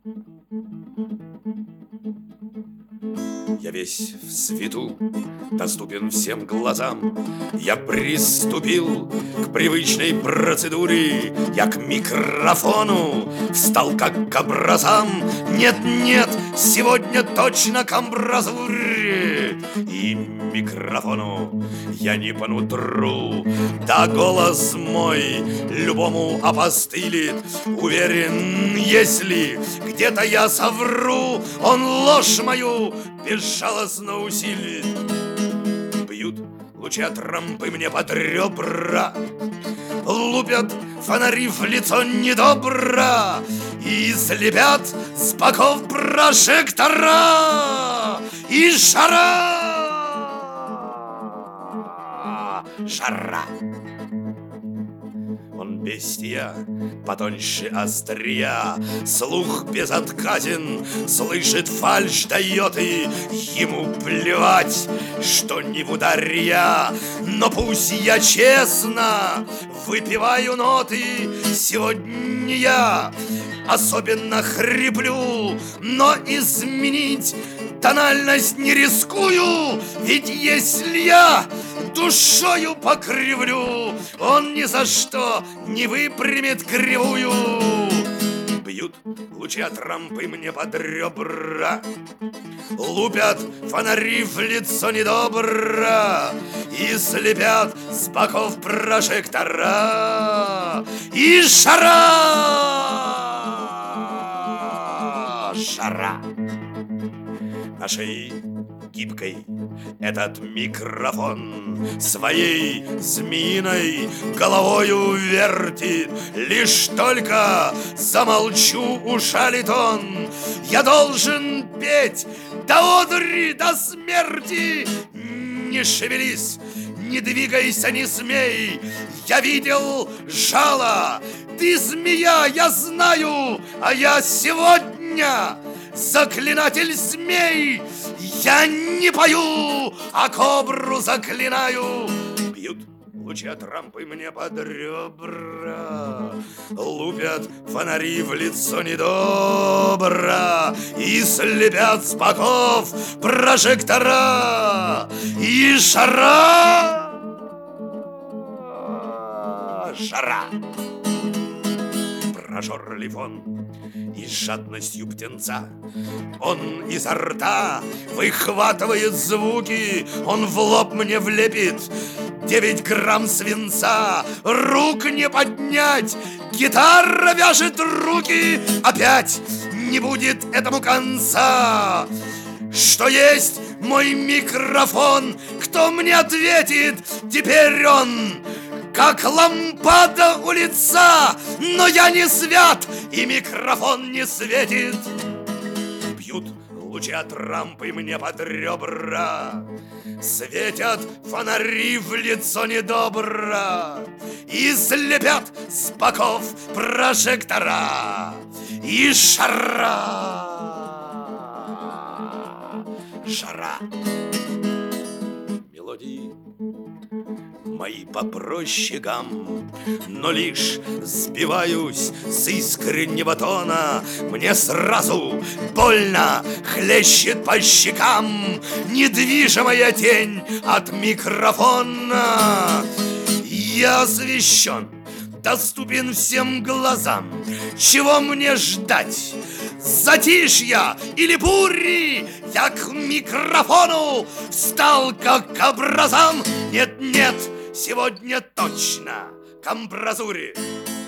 Я весь в свету, доступен всем глазам. Я приступил к привычной процедуре. Я к микрофону встал как к образам. Нет, сегодня точно к амбразуре. И микрофону я не по нутру. Да голос мой любому опостылит. Уверен, если где-то я совру, он ложь мою безжалостно усилит. Бьют лучи от рампы мне под ребра, лупят фонари в лицо недобро и слепят с боков прожектора. И жара. Он бестия, потоньше острия, слух безотказен, слышит фальшь, дает, и ему плевать, что не в ударе я. Но пусть я честно выпиваю ноты, сегодня я особенно хриплю, но изменить тональность не рискую, ведь если я душою покривлю, он ни за что не выпрямит кривую. Бьют лучи от рампы мне под ребра, лупят фонари в лицо недобро и слепят с боков прожектора. И жара. На шее гибкой этот микрофон своей змеиной головою вертит. Лишь только замолчу, ушалит он. Я должен петь до одури, до смерти. Не шевелись, не двигайся, не смей. Я видел жало, ты змея, я знаю, а я сегодня заклинатель змей. Я не пою, а кобру заклинаю. Бьют лучи от рампы мне под ребра, лупят фонари в лицо недобро и слепят с боков прожектора. И жара. Прожорлив он и с жадностью птенца, он изо рта выхватывает звуки, он в лоб мне влепит 9 грамм свинца. Рук не поднять, гитара вяжет руки, опять не будет этому конца. Что есть мой микрофон, кто мне ответит? Теперь он как лампада у лица, но я не свят, и микрофон не светит. Бьют лучи от рампы мне под ребра, светят фонари в лицо недобро и слепят с боков прожектора. И жара. Мелодии мои попроще гам, но лишь сбиваюсь с искреннего тона. Мне сразу больно хлещет по щекам недвижимая тень от микрофона. Я освещен, доступен всем глазам. Чего мне ждать? Затишья или бури? Я к микрофону встал как к образам. Нет, сегодня точно к амбразуре.